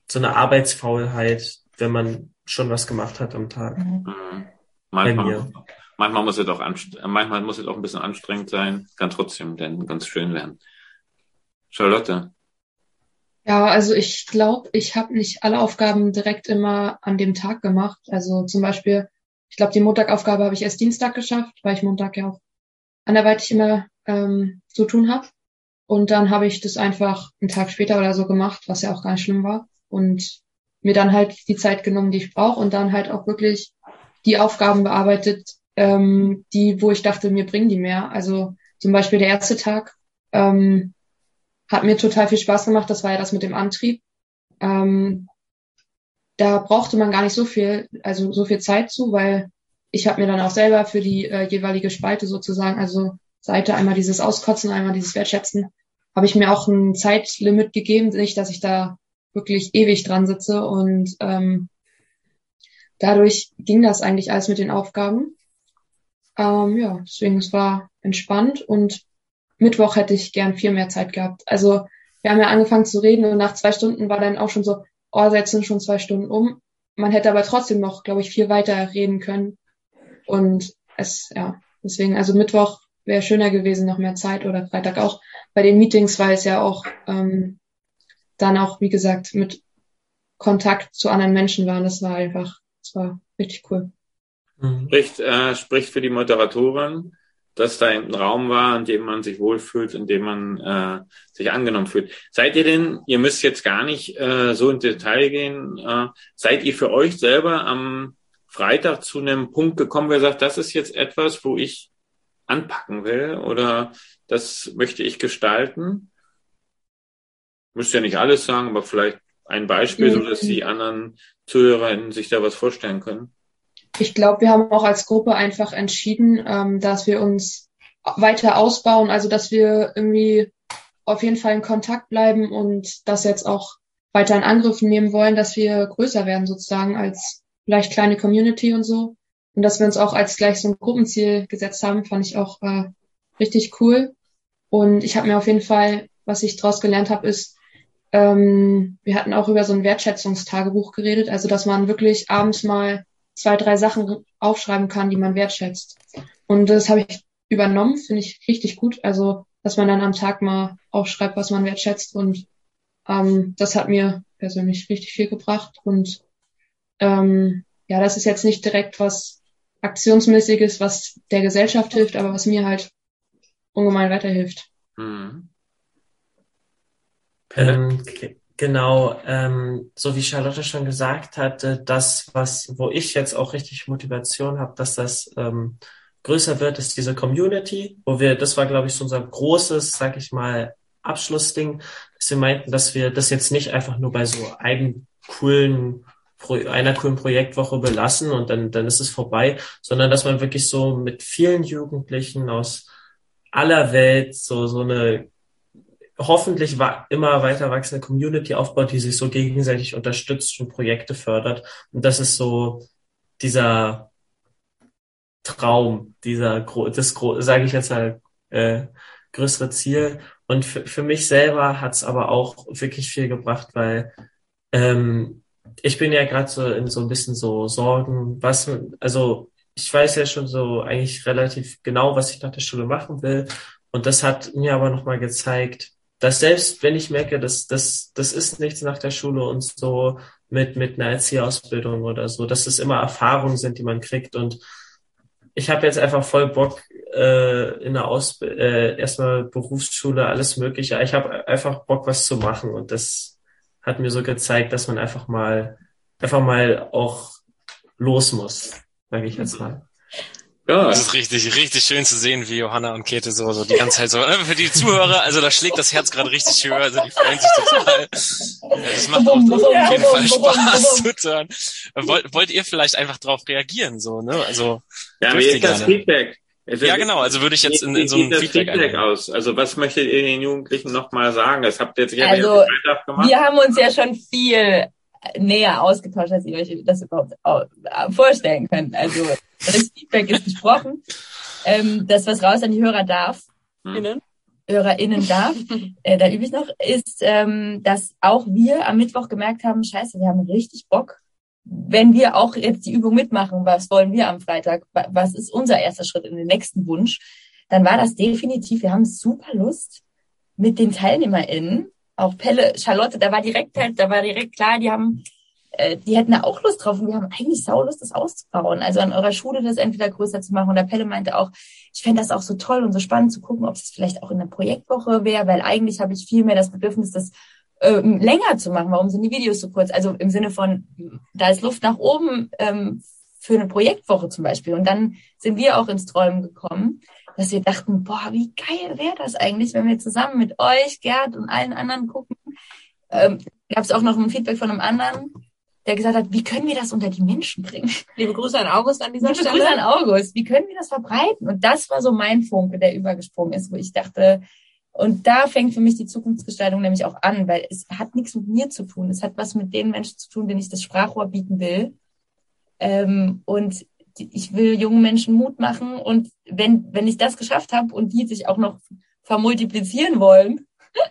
so eine Arbeitsfaulheit, wenn man schon was gemacht hat am Tag. Mhm. Bei Manchmal, mir. manchmal muss es auch anst- manchmal muss es auch ein bisschen anstrengend sein, kann trotzdem dann ganz schön werden. Charlotte. Ja, also ich glaube, ich habe nicht alle Aufgaben direkt immer an dem Tag gemacht. Also zum Beispiel, ich glaube, die Montagaufgabe habe ich erst Dienstag geschafft, weil ich Montag ja auch anderweitig immer ähm, zu tun habe. Und dann habe ich das einfach einen Tag später oder so gemacht, was ja auch gar nicht schlimm war. Und mir dann halt die Zeit genommen, die ich brauche und dann halt auch wirklich die Aufgaben bearbeitet, ähm, die, wo ich dachte, mir bringen die mehr. Also zum Beispiel der erste Tag ähm, hat mir total viel Spaß gemacht. Das war ja das mit dem Antrieb. Ähm, da brauchte man gar nicht so viel, also so viel Zeit zu, weil ich habe mir dann auch selber für die äh, jeweilige Spalte sozusagen, also Seite einmal dieses Auskotzen, einmal dieses Wertschätzen, habe ich mir auch ein Zeitlimit gegeben, nicht, dass ich da wirklich ewig dran sitze und ähm, dadurch ging das eigentlich alles mit den Aufgaben. Ähm, ja, deswegen es war entspannt und Mittwoch hätte ich gern viel mehr Zeit gehabt. Also wir haben ja angefangen zu reden und nach zwei Stunden war dann auch schon so, oh, jetzt sind schon zwei Stunden um. Man hätte aber trotzdem noch, glaube ich, viel weiter reden können. Und es, ja, deswegen, also Mittwoch wäre schöner gewesen, noch mehr Zeit oder Freitag auch bei den Meetings, weil es ja auch ähm, dann auch, wie gesagt, mit Kontakt zu anderen Menschen war. Das war einfach, das war richtig cool. Spricht, äh, spricht für die Moderatorin, dass da ein Raum war, in dem man sich wohlfühlt, in dem man äh, sich angenommen fühlt. Seid ihr denn, ihr müsst jetzt gar nicht äh, so ins Detail gehen, äh, seid ihr für euch selber am Freitag zu einem Punkt gekommen, wo ihr sagt, das ist jetzt etwas, wo ich anpacken will oder das möchte ich gestalten? Müsst ihr nicht alles sagen, aber vielleicht ein Beispiel, so dass die anderen ZuhörerInnen sich da was vorstellen können. Ich glaube, wir haben auch als Gruppe einfach entschieden, ähm, dass wir uns weiter ausbauen, also dass wir irgendwie auf jeden Fall in Kontakt bleiben und das jetzt auch weiter in Angriff nehmen wollen, dass wir größer werden sozusagen als vielleicht kleine Community und so. Und dass wir uns auch als gleich so ein Gruppenziel gesetzt haben, fand ich auch äh, richtig cool. Und ich habe mir auf jeden Fall, was ich daraus gelernt habe, ist, ähm, wir hatten auch über so ein Wertschätzungstagebuch geredet, also dass man wirklich abends mal zwei, drei Sachen aufschreiben kann, die man wertschätzt. Und das habe ich übernommen, finde ich richtig gut. Also, dass man dann am Tag mal aufschreibt, was man wertschätzt. Und ähm, das hat mir persönlich richtig viel gebracht. Und ähm, ja, das ist jetzt nicht direkt was Aktionsmäßiges, was der Gesellschaft hilft, aber was mir halt ungemein weiterhilft. Mhm. Ähm, g- genau, ähm, so wie Charlotte schon gesagt hatte, das, was, wo ich jetzt auch richtig Motivation habe, dass das ähm, größer wird, ist diese Community, wo wir, das war, glaube ich, so unser großes, sag ich mal, Abschlussding, dass wir meinten, dass wir das jetzt nicht einfach nur bei so einem coolen Pro, einer coolen Projektwoche belassen und dann, dann ist es vorbei, sondern dass man wirklich so mit vielen Jugendlichen aus aller Welt so, so eine hoffentlich wa- immer weiter wachsende Community aufbaut, die sich so gegenseitig unterstützt und Projekte fördert. Und das ist so dieser Traum, dieser, gro- das, sage ich jetzt mal, äh, größere Ziel. Und für, für mich selber hat's aber auch wirklich viel gebracht, weil ähm, ich bin ja gerade so in so ein bisschen so Sorgen, was, also ich weiß ja schon so eigentlich relativ genau, was ich nach der Schule machen will. Und das hat mir aber nochmal gezeigt, dass selbst wenn ich merke, dass das das ist nichts nach der Schule und so mit mit einer Erzieherausbildung oder so, dass es immer Erfahrungen sind, die man kriegt. Und ich habe jetzt einfach voll Bock äh, in der Ausbildung, äh, erstmal Berufsschule, alles Mögliche. Ich habe einfach Bock, was zu machen. Und das hat mir so gezeigt, dass man einfach mal einfach mal auch los muss, sage ich jetzt mal. Ja, Das ist richtig, richtig schön zu sehen, wie Johanna und Käthe so, so die ganze Zeit so, für die Zuhörer, also da schlägt das Herz gerade richtig höher, also die freuen sich total. Ja, das macht auch auf jeden Fall Spaß zuzuhören. Wollt, wollt ihr vielleicht einfach drauf reagieren, so, ne? Also, ja, wie dürft ihr ist das gerne. Feedback? Also, Ja, genau, also würde ich jetzt in, in so wie ein sieht das Feedback, Feedback Feedback aus? Also was möchtet ihr den Jugendlichen nochmal sagen? Das habt ihr jetzt sicher Also, am Freitag gemacht. Wir haben uns ja schon viel näher ausgetauscht, als ihr euch das überhaupt vorstellen könnt. Also das Feedback ist gesprochen. Ähm, das, was raus an die Hörer darf, Hm. innen. ZuhörerInnen darf, äh, da übe ich noch, ist, ähm, dass auch wir am Mittwoch gemerkt haben, scheiße, wir haben richtig Bock, wenn wir auch jetzt die Übung mitmachen, was wollen wir am Freitag, was ist unser erster Schritt in den nächsten Wunsch, dann war das definitiv, wir haben super Lust mit den TeilnehmerInnen, auch Pelle, Charlotte, da war direkt halt, da war direkt klar, die haben, äh, die hätten da auch Lust drauf und wir haben eigentlich Saulust, das auszubauen, also an eurer Schule das entweder größer zu machen. Und der Pelle meinte auch, ich fände das auch so toll und so spannend zu gucken, ob es vielleicht auch in der Projektwoche wäre, weil eigentlich habe ich viel mehr das Bedürfnis, das ähm, länger zu machen. Warum sind die Videos so kurz? Also im Sinne von, da ist Luft nach oben ähm, für eine Projektwoche zum Beispiel. Und dann sind wir auch ins Träumen gekommen, dass wir dachten, boah, wie geil wäre das eigentlich, wenn wir zusammen mit euch, Gerd und allen anderen gucken. Ähm, gab es auch noch ein Feedback von einem anderen, der gesagt hat, wie können wir das unter die Menschen bringen? Liebe Grüße an August an dieser Liebe Stelle. Grüße an August. Wie können wir das verbreiten? Und das war so mein Funke, der übergesprungen ist, wo ich dachte, und da fängt für mich die Zukunftsgestaltung nämlich auch an, weil es hat nichts mit mir zu tun. Es hat was mit den Menschen zu tun, denen ich das Sprachrohr bieten will. Ähm, und ich will jungen Menschen Mut machen. Und wenn, wenn ich das geschafft habe und die sich auch noch vermultiplizieren wollen,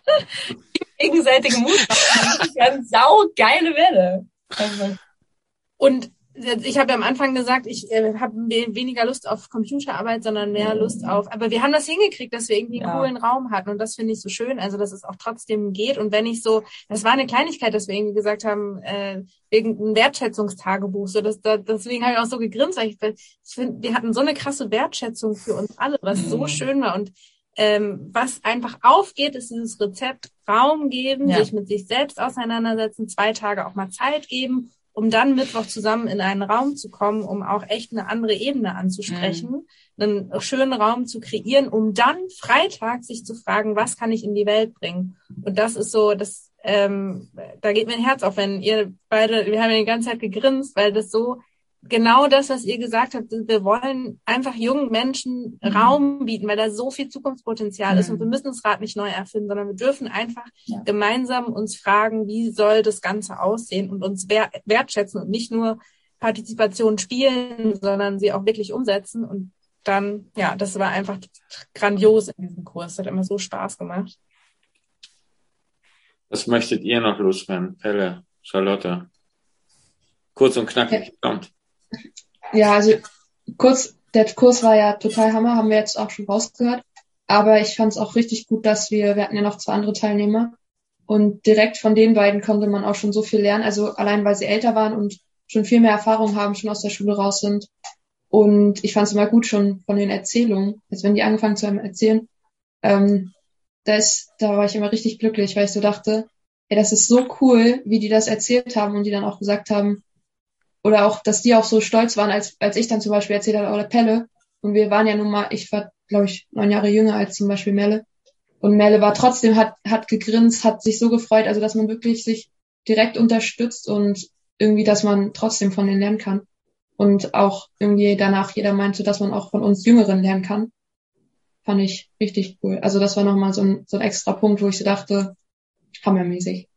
gegenseitige Mut machen, das ist ja eine saugeile Welle. Also. Und ich habe ja am Anfang gesagt, ich äh, habe weniger Lust auf Computerarbeit, sondern mehr Lust auf, aber wir haben das hingekriegt, dass wir irgendwie einen Ja. coolen Raum hatten und das finde ich so schön, also dass es auch trotzdem geht. Und wenn ich so, das war eine Kleinigkeit, dass wir irgendwie gesagt haben, äh, wegen ein Wertschätzungstagebuch, so dass da, deswegen habe ich auch so gegrinst, weil ich, ich finde, wir hatten so eine krasse Wertschätzung für uns alle, was so Mhm. schön war. Und ähm, was einfach aufgeht, ist dieses Rezept Raum geben, Ja. sich mit sich selbst auseinandersetzen, zwei Tage auch mal Zeit geben, um dann Mittwoch zusammen in einen Raum zu kommen, um auch echt eine andere Ebene anzusprechen, mhm. einen schönen Raum zu kreieren, um dann Freitag sich zu fragen, was kann ich in die Welt bringen? Und das ist so, das, ähm, da geht mein Herz auf, wenn ihr beide, wir haben ja die ganze Zeit gegrinst, weil das so genau das, was ihr gesagt habt, wir wollen einfach jungen Menschen Mhm. Raum bieten, weil da so viel Zukunftspotenzial Mhm. ist und wir müssen das Rad nicht neu erfinden, sondern wir dürfen einfach Ja. gemeinsam uns fragen, wie soll das Ganze aussehen und uns wer- wertschätzen und nicht nur Partizipation spielen, sondern sie auch wirklich umsetzen. Und dann, ja, das war einfach grandios in diesem Kurs. Das hat immer so Spaß gemacht. Was möchtet ihr noch loswerden? Pelle, Charlotte. Kurz und knackig, kommt. Ja, also kurz, der Kurs war ja total Hammer, haben wir jetzt auch schon rausgehört. Aber ich fand es auch richtig gut, dass wir, wir hatten ja noch zwei andere Teilnehmer und direkt von den beiden konnte man auch schon so viel lernen. Also allein, weil sie älter waren und schon viel mehr Erfahrung haben, schon aus der Schule raus sind. Und ich fand es immer gut schon von den Erzählungen, als wenn die angefangen zu einem erzählen, ähm, da ist, da war ich immer richtig glücklich, weil ich so dachte, ey, das ist so cool, wie die das erzählt haben und die dann auch gesagt haben, oder auch, dass die auch so stolz waren, als als ich dann zum Beispiel erzählt habe, oder Pelle. Und wir waren ja nun mal, ich war, glaube ich, neun Jahre jünger als zum Beispiel Melle. Und Melle war trotzdem, hat hat gegrinst, hat sich so gefreut, also dass man wirklich sich direkt unterstützt und irgendwie, dass man trotzdem von denen lernen kann. Und auch irgendwie danach jeder meinte, dass man auch von uns Jüngeren lernen kann. Fand ich richtig cool. Also das war nochmal so ein, so ein extra Punkt, wo ich so dachte, hammermäßig.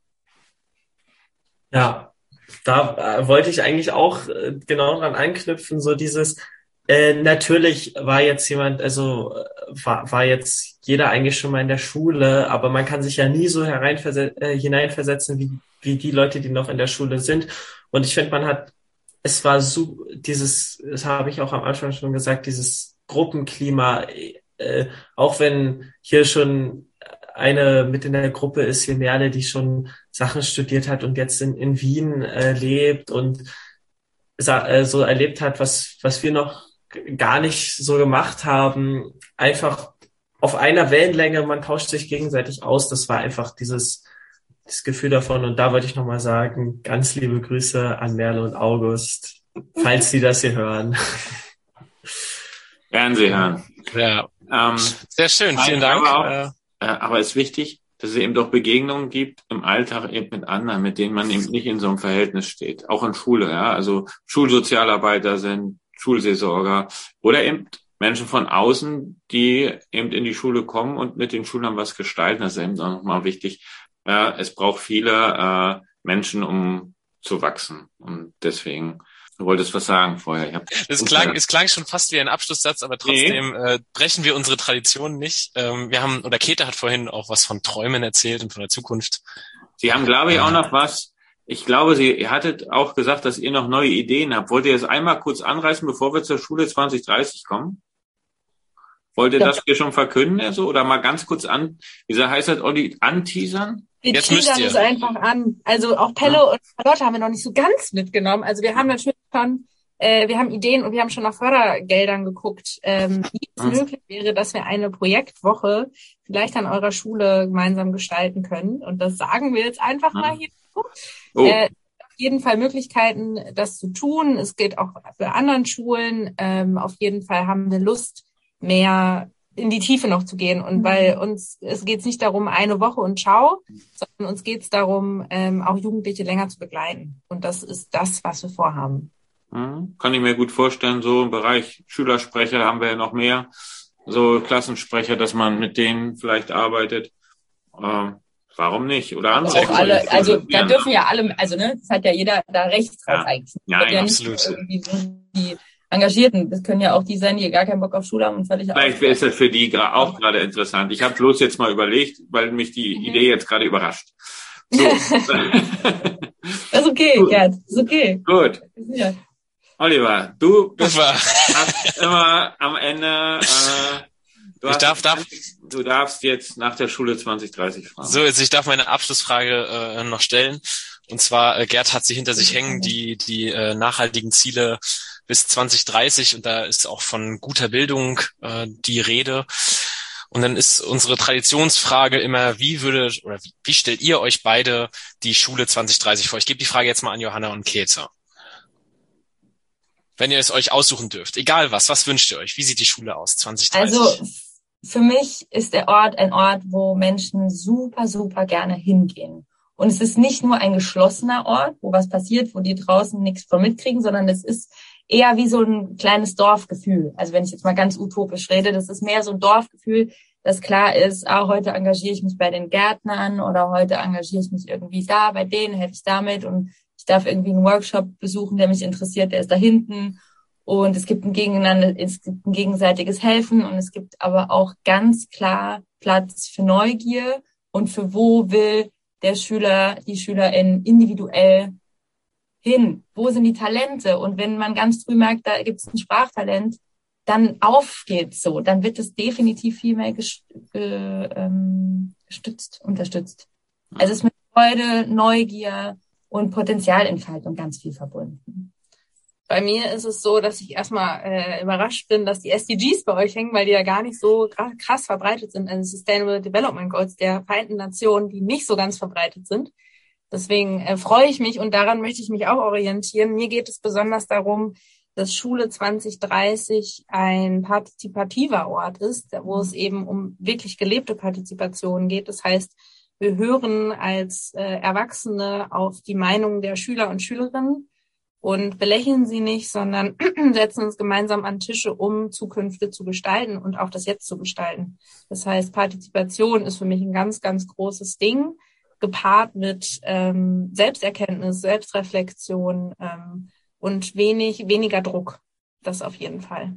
Ja, da äh, wollte ich eigentlich auch äh, genau dran anknüpfen, so dieses, äh, natürlich war jetzt jemand, also äh, war, war jetzt jeder eigentlich schon mal in der Schule, aber man kann sich ja nie so hereinverse- äh, hineinversetzen, wie, wie die Leute, die noch in der Schule sind. Und ich finde, man hat, es war so, dieses, das habe ich auch am Anfang schon gesagt, dieses Gruppenklima, äh, auch wenn hier schon eine mit in der Gruppe ist, wie Merle, die schon Sachen studiert hat und jetzt in, in Wien äh, lebt und sa- äh, so erlebt hat, was, was wir noch g- gar nicht so gemacht haben. Einfach auf einer Wellenlänge, man tauscht sich gegenseitig aus. Das war einfach dieses, das Gefühl davon. Und da wollte ich nochmal sagen, ganz liebe Grüße an Merle und August, falls sie das hier hören. Werden Sie hören. Ja, Ähm, sehr schön. Vielen Dank. aber auch- Äh, Äh, aber es ist wichtig, dass es eben doch Begegnungen gibt im Alltag eben mit anderen, mit denen man eben nicht in so einem Verhältnis steht. Auch in Schule, ja. Also Schulsozialarbeiter sind, Schulseelsorger oder eben Menschen von außen, die eben in die Schule kommen und mit den Schülern was gestalten. Das ist eben auch nochmal wichtig. Äh, es braucht viele äh, Menschen, um zu wachsen. Und deswegen Du wolltest was sagen vorher. Ich hab Es klang, es klang schon fast wie ein Abschlusssatz, aber trotzdem Nee. äh, brechen wir unsere Tradition nicht. Ähm, wir haben, oder Käthe hat vorhin auch was von Träumen erzählt und von der Zukunft. Sie haben, glaube ich, auch noch was. Ich glaube, Sie ihr hattet auch gesagt, dass ihr noch neue Ideen habt. Wollt ihr das einmal kurz anreißen, bevor wir zur Schule zwanzig dreißig kommen? Wollt ihr Ja. das hier schon verkünden, also? Oder mal ganz kurz an, wie heißt das, Olli, anteasern? Wir Jetzt müsst teasern ihr. es einfach an. Also auch Pelle und Charlotte haben wir noch nicht so ganz mitgenommen. Also wir haben natürlich schon, äh, wir haben Ideen und wir haben schon nach Fördergeldern geguckt, ähm, wie es Mhm. möglich wäre, dass wir eine Projektwoche vielleicht an eurer Schule gemeinsam gestalten können. Und das sagen wir jetzt einfach mal hier. Oh, Äh, auf jeden Fall Möglichkeiten, das zu tun. Es geht auch für anderen Schulen. Ähm, auf jeden Fall haben wir Lust, mehr in die Tiefe noch zu gehen. Und Mhm. weil uns, es geht nicht darum, eine Woche und ciao, sondern uns geht es darum, ähm, auch Jugendliche länger zu begleiten. Und das ist das, was wir vorhaben. hm, kann ich mir gut vorstellen, so im Bereich Schülersprecher haben wir ja noch mehr, so Klassensprecher, dass man mit denen vielleicht arbeitet. Ähm, warum nicht? Oder andere auch alle, Schulen, also die da dann- dürfen ja alle, also ne, das hat ja jeder da Recht drauf Ja. eigentlich. Ja, Wird ja, nicht absolut. irgendwie so die Engagierten, das können ja auch die sein, die gar keinen Bock auf Schule haben und völlig Vielleicht ist das für die gra- auch gerade interessant. Ich habe bloß jetzt mal überlegt, weil mich die Mhm. Idee jetzt gerade überrascht. So. Das ist okay, Gut. Gerd, das ist okay. Gut, Ja. Oliver, du bist Super. hast immer am Ende. Äh, du, Ich hast, darf- darf- du darfst jetzt nach der Schule zwanzig dreißig fragen. So, jetzt ich darf meine Abschlussfrage äh, noch stellen. Und zwar, äh, Gerd hat sie hinter sich hängen, die die äh, nachhaltigen Ziele bis zwanzig dreißig. Und da ist auch von guter Bildung äh, die Rede. Und dann ist unsere Traditionsfrage immer, wie würde oder wie, wie stellt ihr euch beide die Schule zwanzig dreißig vor? Ich gebe die Frage jetzt mal an Johanna und Käthe. Wenn ihr es euch aussuchen dürft, egal was, was wünscht ihr euch? Wie sieht die Schule aus zwanzig dreißig? Also für mich ist der Ort ein Ort, wo Menschen super, super gerne hingehen. Und es ist nicht nur ein geschlossener Ort, wo was passiert, wo die draußen nichts von mitkriegen, sondern es ist eher wie so ein kleines Dorfgefühl. Also wenn ich jetzt mal ganz utopisch rede, das ist mehr so ein Dorfgefühl, das klar ist, ah, heute engagiere ich mich bei den Gärtnern oder heute engagiere ich mich irgendwie da, bei denen helfe ich damit und ich darf irgendwie einen Workshop besuchen, der mich interessiert, der ist da hinten. Und es gibt ein Gegeneinander, es gibt ein gegenseitiges Helfen und es gibt aber auch ganz klar Platz für Neugier und für wo will der Schüler, die Schülerin individuell hin? Wo sind die Talente? Und wenn man ganz früh merkt, da gibt es ein Sprachtalent, dann auf geht's so. Dann wird es definitiv viel mehr gest- ge- ähm, gestützt, unterstützt. Also es ist mit Freude, Neugier und Potenzialentfaltung ganz viel verbunden. Bei mir ist es so, dass ich erstmal äh, überrascht bin, dass die S D Gs bei euch hängen, weil die ja gar nicht so gra- krass verbreitet sind. Also Sustainable Development Goals der Vereinten Nationen, die nicht so ganz verbreitet sind. Deswegen äh, freue ich mich und daran möchte ich mich auch orientieren. Mir geht es besonders darum, dass Schule zwanzig dreißig ein partizipativer Ort ist, wo es eben um wirklich gelebte Partizipation geht. Das heißt, wir hören als äh, Erwachsene auf die Meinung der Schüler und Schülerinnen und belächeln sie nicht, sondern setzen uns gemeinsam an Tische, um Zukünfte zu gestalten und auch das Jetzt zu gestalten. Das heißt, Partizipation ist für mich ein ganz, ganz großes Ding, gepaart mit ähm, Selbsterkenntnis, Selbstreflexion ähm, und wenig weniger Druck. Das auf jeden Fall.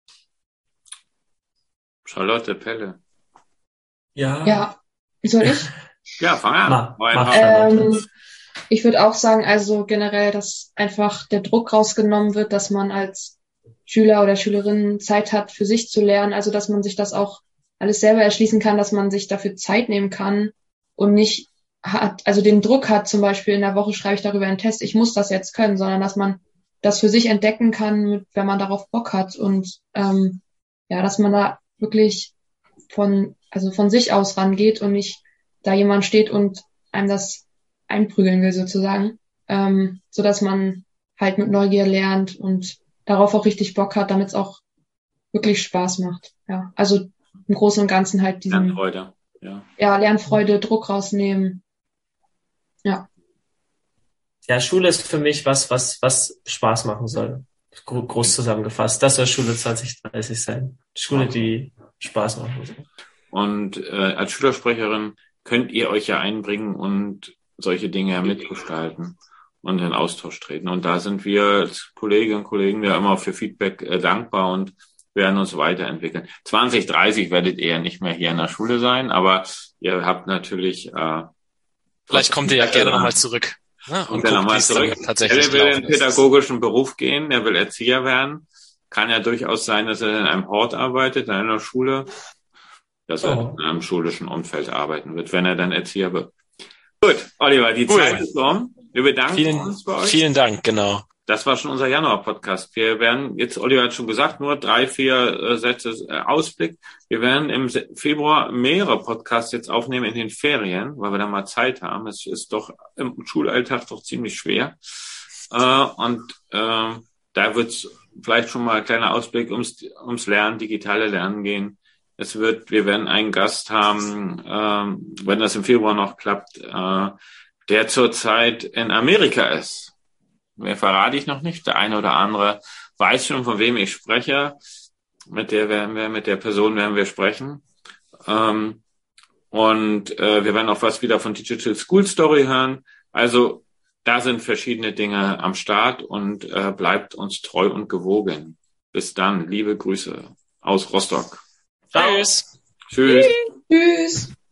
Charlotte Pelle. Ja. Ja, soll ich? Ja, fang an. Mach, Hau mach. einfach. Ähm, ich würde auch sagen, also generell, dass einfach der Druck rausgenommen wird, dass man als Schüler oder Schülerin Zeit hat, für sich zu lernen. Also, dass man sich das auch alles selber erschließen kann, dass man sich dafür Zeit nehmen kann und nicht hat, also den Druck hat, zum Beispiel in der Woche schreibe ich darüber einen Test, ich muss das jetzt können, sondern dass man das für sich entdecken kann, mit, wenn man darauf Bock hat und ähm, ja, dass man da wirklich von, also von sich aus rangeht und nicht da jemand steht und einem das einprügeln will sozusagen, ähm, so dass man halt mit Neugier lernt und darauf auch richtig Bock hat, damit es auch wirklich Spaß macht. Ja, also im Großen und Ganzen halt diesen Lernfreude. Ja. ja Lernfreude, Druck rausnehmen. Ja. Ja, Schule ist für mich was, was, was Spaß machen soll. Gro- Groß zusammengefasst. Das soll Schule zwanzig dreißig sein. Schule, die Spaß machen soll. Und äh, als Schülersprecherin könnt ihr euch ja einbringen und solche Dinge ja mitgestalten. und in Austausch treten. Und da sind wir als Kolleginnen und Kollegen ja immer für Feedback äh, dankbar und werden uns weiterentwickeln. zwanzig dreißig werdet ihr ja nicht mehr hier in der Schule sein, aber ihr habt natürlich... Äh, Vielleicht kommt ihr ja gerne nochmal zurück. Ja, und guckt, wie es dann tatsächlich er will in den pädagogischen ist. Beruf gehen, er will Erzieher werden. Kann ja durchaus sein, dass er in einem Hort arbeitet, in einer Schule, dass er oh. in einem schulischen Umfeld arbeiten wird, wenn er dann Erzieher wird. Gut, Oliver, die cool. Zeit ist um. Wir bedanken vielen, uns bei euch. Vielen Dank, genau. Das war schon unser Januar-Podcast. Wir werden jetzt, Oliver hat schon gesagt, nur drei, vier äh, Sätze äh, Ausblick. Wir werden im Februar mehrere Podcasts jetzt aufnehmen in den Ferien, weil wir da mal Zeit haben. Es ist doch im Schulalltag doch ziemlich schwer. Äh, und äh, da wird es vielleicht schon mal ein kleiner Ausblick ums, ums Lernen, digitale Lernen gehen. Es wird, wir werden einen Gast haben, äh, wenn das im Februar noch klappt, äh, der zurzeit in Amerika ist. Mehr verrate ich noch nicht. Der eine oder andere weiß schon, von wem ich spreche. Mit der werden wir, mit der Person werden wir sprechen. Ähm, und äh, wir werden auch was wieder von Digital School Story hören. Also da sind verschiedene Dinge am Start und äh, bleibt uns treu und gewogen. Bis dann. Liebe Grüße aus Rostock. Tschüss. Tschüss. Tschüss.